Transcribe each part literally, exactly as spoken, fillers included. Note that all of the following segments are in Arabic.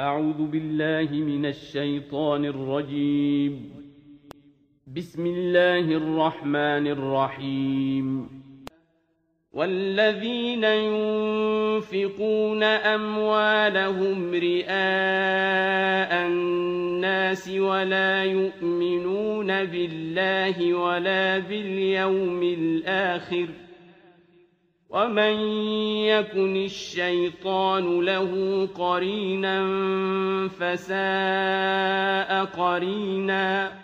أعوذ بالله من الشيطان الرجيم. بسم الله الرحمن الرحيم. والذين ينفقون أموالهم رئاء الناس ولا يؤمنون بالله ولا باليوم الآخر ومن يكن الشيطان له قرينا فساء قرينا.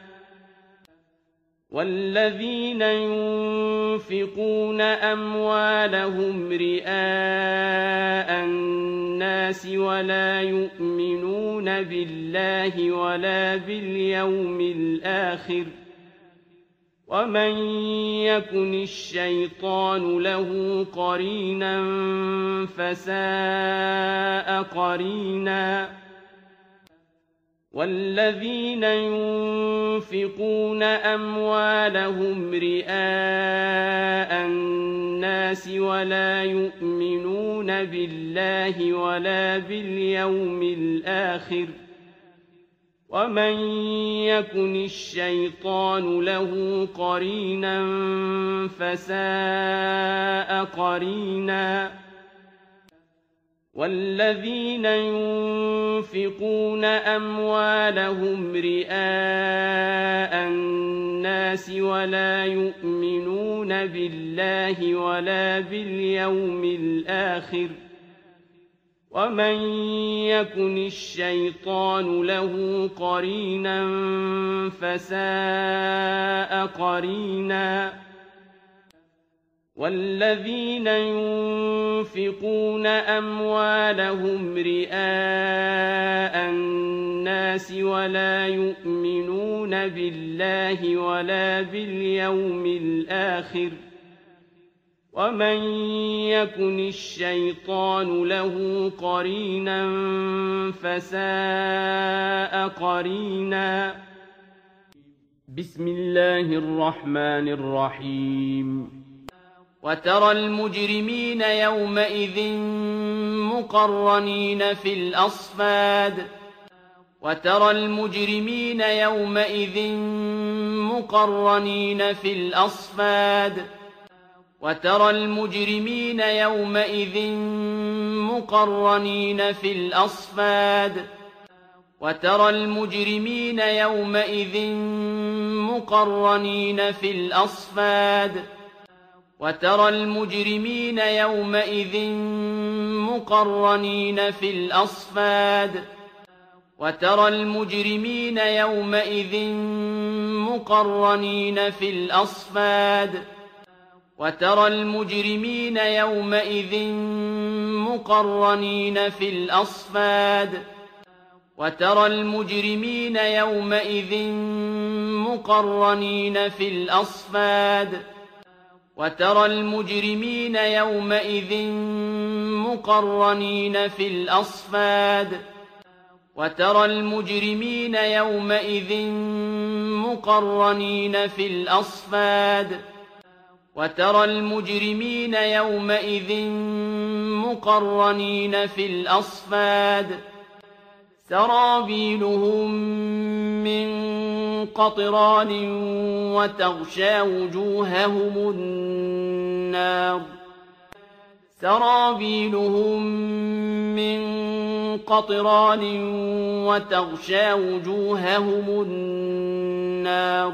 والذين ينفقون أموالهم رئاء الناس ولا يؤمنون بالله ولا باليوم الآخر ومن يكن الشيطان له قرينا فساء قرينا. والذين ينفقون أموالهم رئاء الناس ولا يؤمنون بالله ولا باليوم الآخر ومن يكن الشيطان له قرينا فساء قرينا. والذين ينفقون أموالهم رئاء الناس ولا يؤمنون بالله ولا باليوم الآخر ومن يكن الشيطان له قرينا فساء قرينا. والذين ينفقون أموالهم رئاء الناس ولا يؤمنون بالله ولا باليوم الآخر ومن يكن الشيطان له قرينا فساء قرينا. بسم الله الرحمن الرحيم. وترى المجرمين يومئذ مقرنين في الأصفاد وترى المجرمين يومئذ مقرنين في الأصفاد وترى المجرمين يومئذ مقرنين في الأصفاد وترى المجرمين يومئذ مقرنين في الأصفاد وترى المجرمين يومئذ مقرنين في الأصفاد وترى المجرمين يومئذ مقرنين في الأصفاد وترى المجرمين يومئذ مقرنين في الأصفاد وترى المجرمين يومئذ مقرنين في الأصفاد وترى المجرمين يومئذ مقرنين في الأصفاد وترى المجرمين يومئذ مقرنين في الأصفاد وترى المجرمين يومئذ مقرنين في الأصفاد سرابيلهم من قطران وتغشى وجوههم النار سرابيلهم من قطران وتغشى وجوههم النار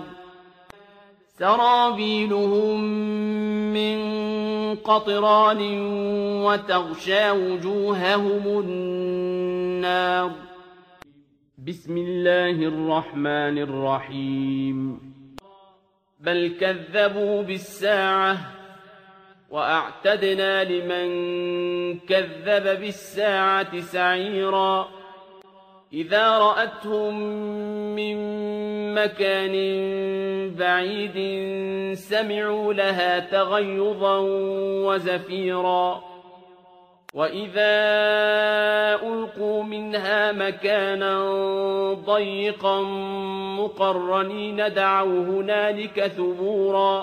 سرابيلهم من قطران وتغشى وجوههم النار. بسم الله الرحمن الرحيم. بل كذبوا بالساعة وأعتدنا لمن كذب بالساعة سعيرا إذا رأتهم من مكان بعيد سمعوا لها تغيظا وزفيرا وإذا ألقوا منها مكانا ضيقا مقرنين دعوا هنالك ثبورا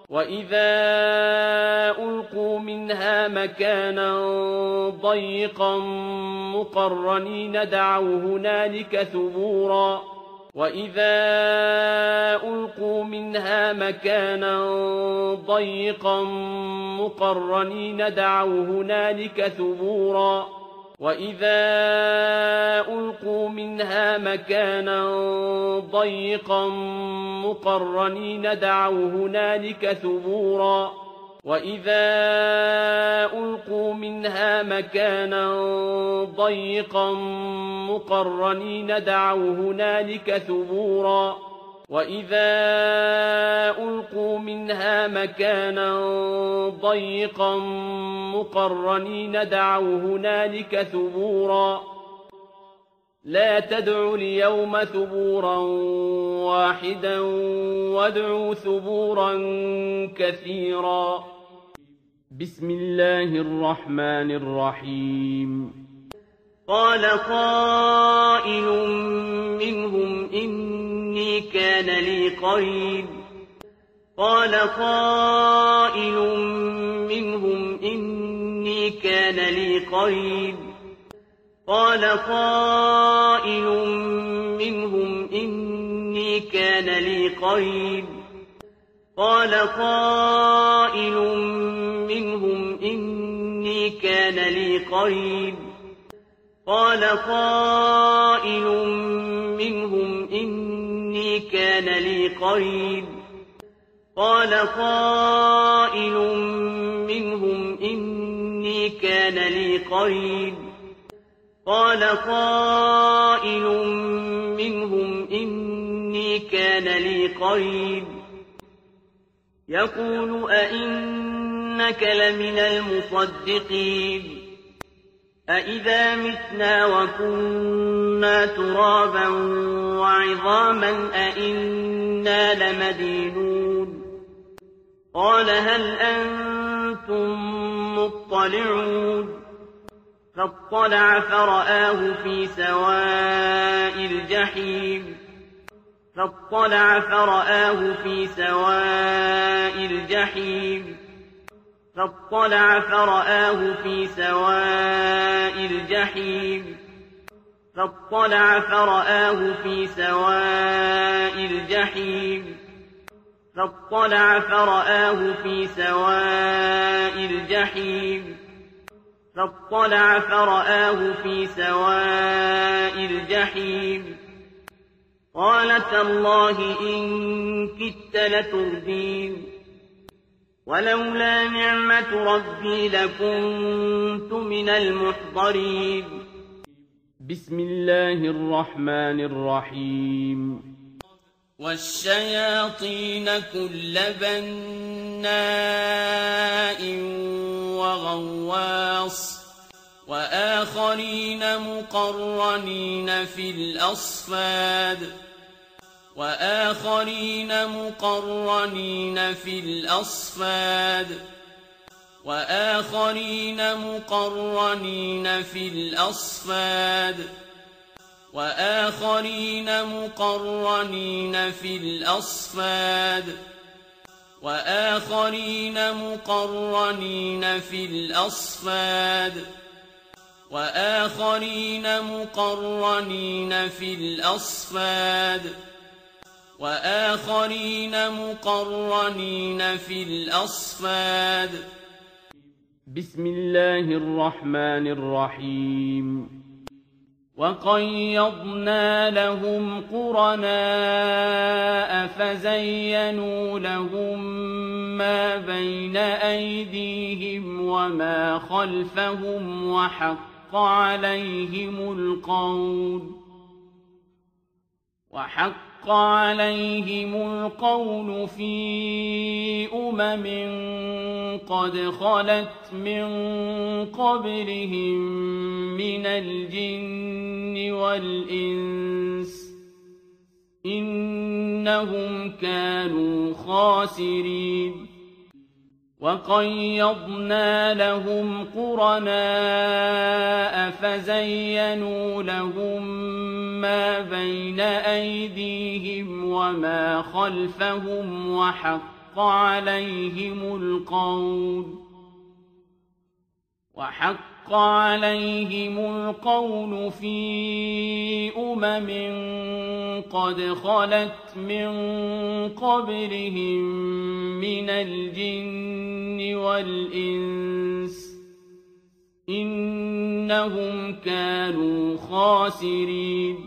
وإذا ألقوا منها مكانا ضيقا مقرنين دعوا هنالك ثبورا وإذا ألقوا منها مكانا ضيقا مقرنين دعوا هنالك ثبورا وإذا ألقوا منها مكانا ضيقا مقرنين دعوا هنالك ثبورا وإذا ألقوا منها مكانا ضيقا مقرنين دعوا هنالك ثبورا وإذا ألقوا منها مكانا ضيقا مقرنين دعوا هنالك ثبورا لا تدعوا اليوم ثبورا واحدا وادعوا ثبورا كثيرا بسم الله الرحمن الرحيم قال قائل منهم إني كان لي قرين قال قائل منهم إني كان لي قرين قال قائل منهم إني كان لي قرين قال قائل منهم إني كان لي قرين قال قائل منهم إني كان لي قرين قال قائل منهم إني كان لي قرين قال قائل منهم إني كان لي قرين يقول أئنك لمن المصدقين أئذا متنا وكنا ترابا وعظاما أئنا لمدينون قال هل أنتم مطلعون فاطلع فرآه في سواء الجحيم فاطلع فرآه في سواء الجحيم فاطلع فرآه في سواء الجحيم فاطلع فرآه في سواء الجحيم فاطلع فرآه في سواء الجحيم فاطلع فرآه في سواء الجحيم قال تالله إن كدت لتردين ولولا نعمة ربي لكنت من المحضرين بسم الله الرحمن الرحيم والشياطين كل بناء وغواص وآخرين مقرنين في الأصفاد وآخرين مقرنين في الأصفاد وآخرين مقرنين في الأصفاد وآخرين مقرنين في الأصفاد وآخرين مقرنين في الأصفاد وآخرين مقرنين في الأصفاد وآخرين مقرنين في الأصفاد بسم الله الرحمن الرحيم وقيضنا لهم قرناء فزينوا لهم ما بين أيديهم وما خلفهم وحق عليهم القول وحق عليهم القول في أمم قد خلت من قبلهم من الجن والإنس إنهم كانوا خاسرين وقيضنا لهم قرناء فزينوا لهم ما بين أيديهم وما خلفهم وحق عليهم القول وحق عليهم القول في أمم قد خلت من قبلهم من الجن والإنس إنهم كانوا خاسرين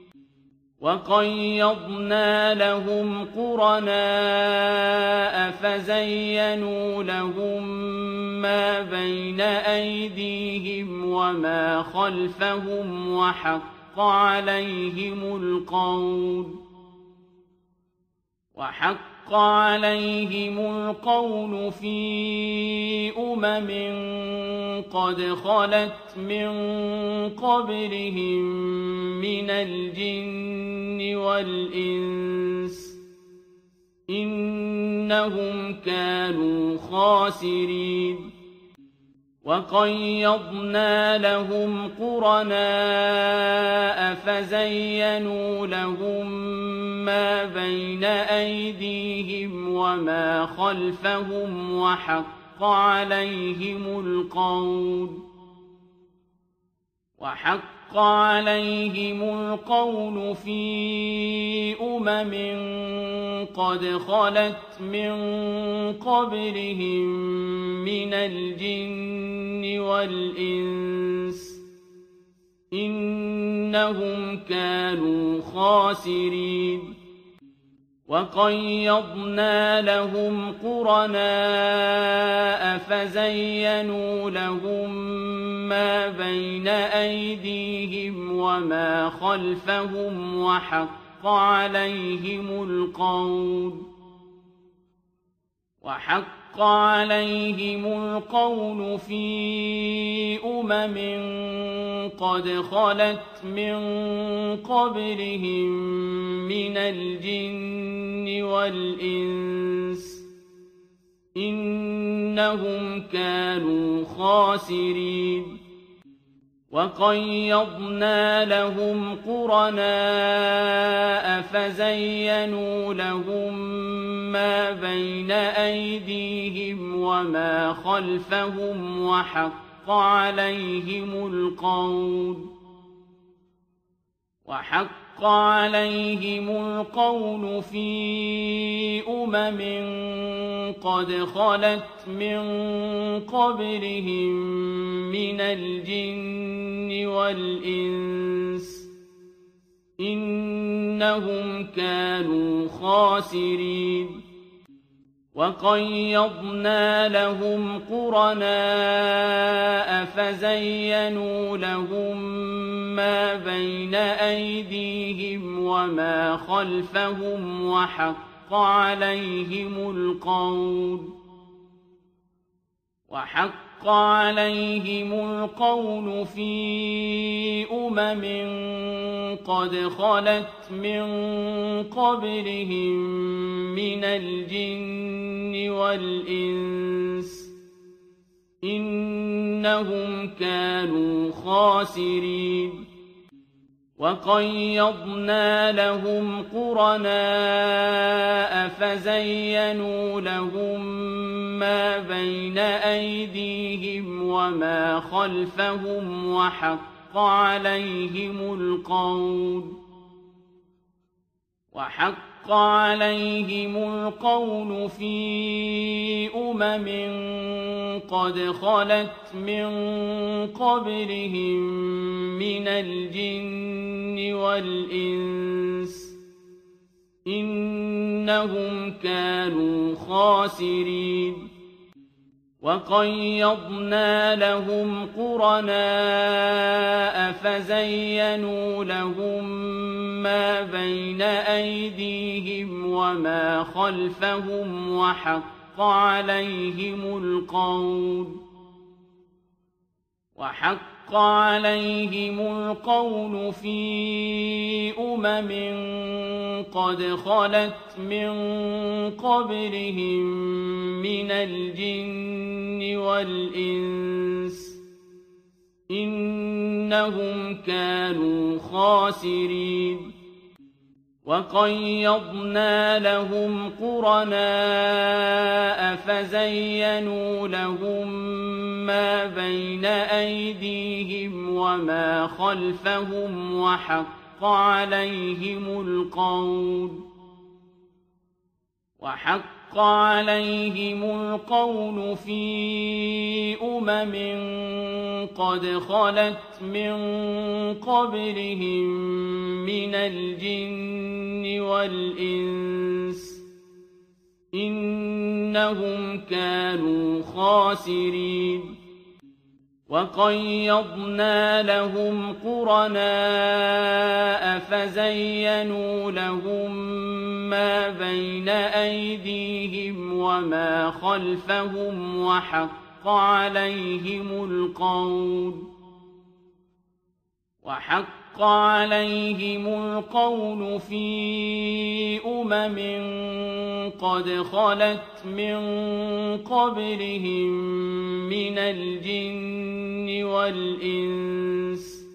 وقيضنا لهم قرناء فزينوا لهم ما بين أيديهم وما خلفهم وحق عليهم القول وحق عليهم القول في أمم قد خلت من قبلهم من الجن والإنس إنهم كانوا خاسرين وقيضنا لهم قرناء فزينوا لهم ما بين أيديهم وما خلفهم وحق عليهم القول وحق عليهم القول في أمم قد خلت من قبلهم من الجن والإنس إنهم كانوا خاسرين وقيضنا لهم قرناء فزينوا لهم ما بين أيديهم وما خلفهم وحق عليهم القول وحق عليهم القول في أمم قد خلت من قبلهم من الجن والإنس إنهم كانوا خاسرين وقيضنا لهم قرناء فزينوا لهم ما بين أيديهم وما خلفهم وحق عليهم القول وحق عليهم القول في أمم قد خلت من قبلهم من الجن والإنس إنهم كانوا خاسرين وقيضنا لهم قرناء فزينوا لهم ما بين أيديهم وما خلفهم وحق عليهم القول وحق عليهم القول في أمم قد خلت من قبلهم من الجن والإنس إنهم كانوا خاسرين وقيضنا لهم قرناء فزينوا لهم ما بين أيديهم وما خلفهم وحق عليهم القول وحق عليهم القول في أمم قد خلت من قبلهم من الجن والإنس إنهم كانوا خاسرين وقيضنا لهم قرناء فزينوا لهم ما بين أيديهم وما خلفهم وحق عليهم القول وحق عليهم القول في أمم قد خلت من قبلهم من الجن والإنس إنهم كانوا خاسرين وَقَيَّضْنَا لَهُمْ قُرَنَاءَ فَزَيَّنُوا لَهُم مَّا بَيْنَ أَيْدِيهِمْ وَمَا خَلْفَهُمْ وَحَقَّ عَلَيْهِمُ الْقَوْلُ وَحَقَّ عَلَيْهِمُ الْقَوْلُ فِي أُمَمٍ قَدْ خَلَتْ مِن قَبْلِهِم مِّنَ الْجِنِّ وَالْإِنسِ ۖ إِنَّهُمْ كَانُوا خَاسِرِينَ وَقَيَّضْنَا لَهُمْ قُرَنَاءَ فَزَيَّنُوا لَهُم مَّا بَيْنَ أَيْدِيهِمْ وَمَا خَلْفَهُمْ وَحَقَّ عَلَيْهِمُ الْقَوْلُ وَحَقَّ عَلَيْهِمُ الْقَوْلُ فِي أُمَمٍ قَدْ خَلَتْ مِن قَبْلِهِم مِّنَ الْجِنِّ وَالْإِنسِ ۖ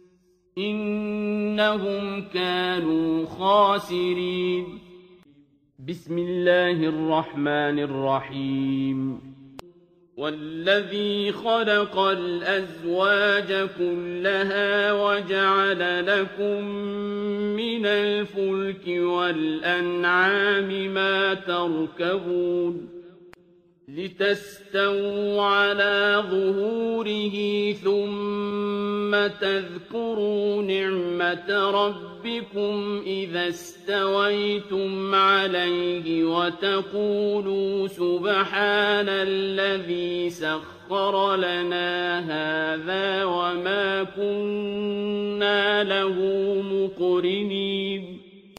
إِنَّهُمْ كَانُوا خَاسِرِينَ بسم الله الرحمن الرحيم وَالَّذِي خَلَقَ الْأَزْوَاجَ كُلَّهَا وَجَعَلَ لَكُم مِّنَ الْفُلْكِ وَالْأَنْعَامِ مَا تَرْكَبُونَ لِتَسْتَوُوا عَلَىٰ ظُهُورِهِ ثُمَّ تَذْكُرُوا نِعْمَةَ رَبِّكُمْ إِذَا اسْتَوَيْتُمْ عَلَيْهِ وَتَقُولُوا سُبْحَانَ الَّذِي سَخَّرَ لَنَا هَٰذَا وَمَا كُنَّا لَهُ مُقْرِنِينَ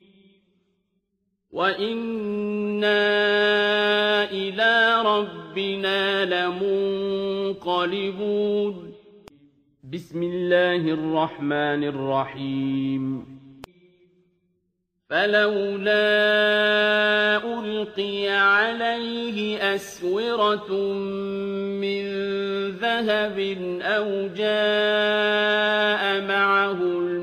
وَإِنَّا إِلَىٰ رَبِّنَا لَمُنقَلِبُونَ بسم الله الرحمن الرحيم فلولا ألقي عليه أسورة من ذهب أو جاء معه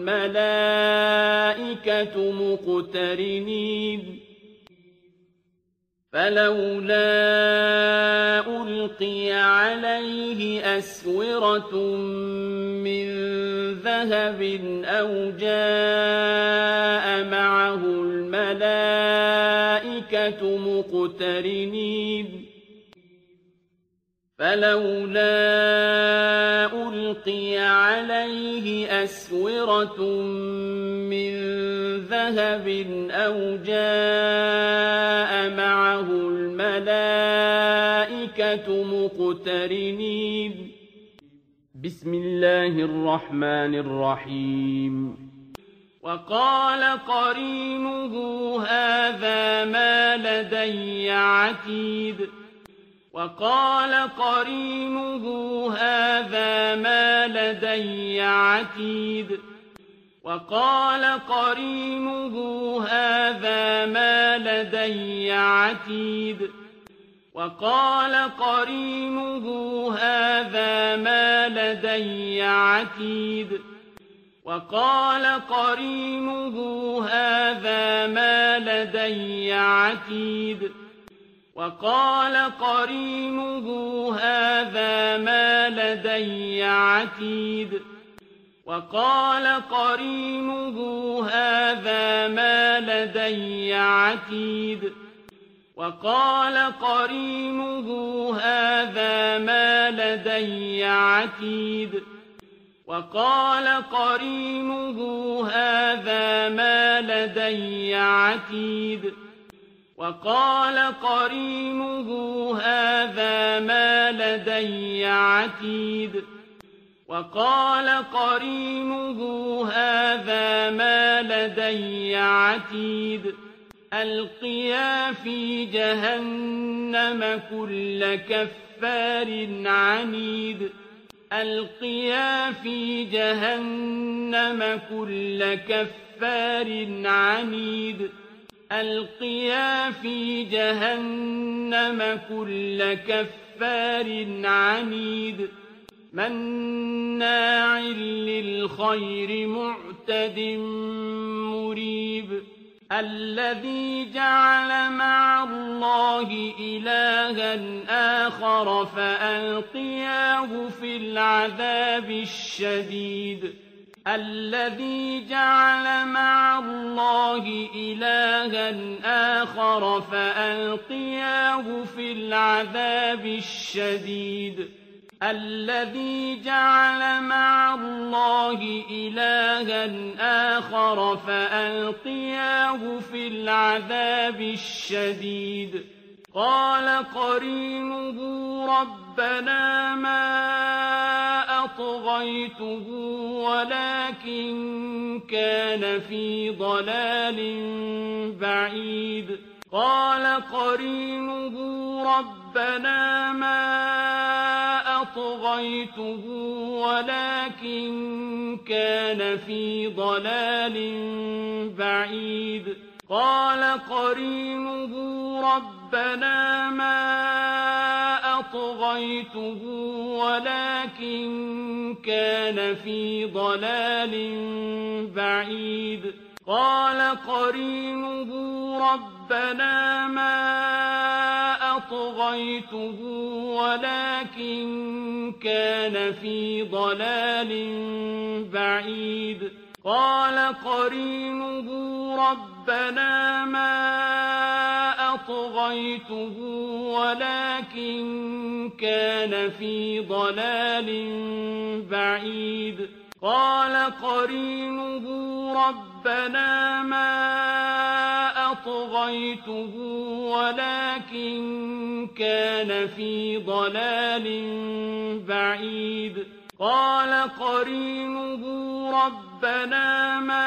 الملائكة مقترنين فلولا ألقي عليه أسورة من ذهب أو جاء معه الملائكة مقترنين فلولا ألقي عليه أسورة من ذهب أو جاء معه الملائكة مقترنين بسم الله الرحمن الرحيم وقال قرينه هذا ما لدي عتيد وقال قرينه هذا ما لدي عتيد وقال قرينه هذا ما لدي عتيد وقال قرينه هذا ما لدي عتيد وقال قرينه هذا ما لدي عتيد وقال قرينه هذا ما لدي عتيد وقال قرينه هذا ما لدي عتيد وقال قرينه هذا ما لدي عتيد وقال قرينه هذا ما لدي عتيد وقال قرينه هذا ما لدي عتيد وقال قرينه هذا ما لدي عتيد ألقيا في جهنم كل كفار عنيد ألقيا في جهنم كل كفار عنيد ألقيا في جهنم كل كفار عنيد مناع للخير معتد مريب الذي جعل مع الله إلها آخر فألقياه في العذاب الشديد الذي جعل مع الله إلها آخر فألقياه في العذاب الشديد الذي جعل مع الله إلها آخر فألقياه في العذاب الشديد قال قرينه ربنا ما أطغيته ولكن كان في ضلال بعيد قال قرينه ربنا ما أطغيته ولكن كان في ضلال بعيد قال قرينه ربنا ما أطغيته ولكن كان في ضلال بعيد قال قرينه ربنا ما أطغيته ولكن كان في ضلال بعيد قال قرينه ربنا ما أطغيته ولكن كان في ضلال بعيد قال قرينه ربنا ما أطغيته ولكن كان في ضلال بعيد قال قرينه ربنا ما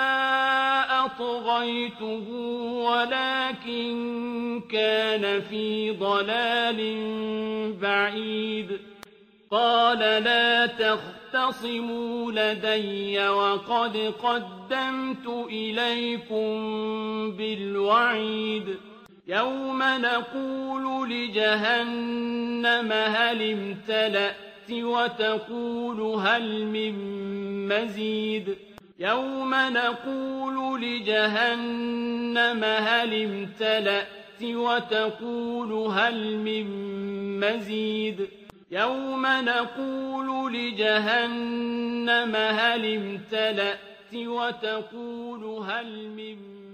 أطغيته ولكن كان في ضلال بعيد قال لا تختصموا لدي وقد قدمت إليكم بالوعيد يوم نقول لجهنم هل امتلأت وتقول هل من مزيد يوم نقول لجهنم هل امتلأت وتقول هل من مزيد يوم نقول لجهنم هل امتلأت وتقول هل من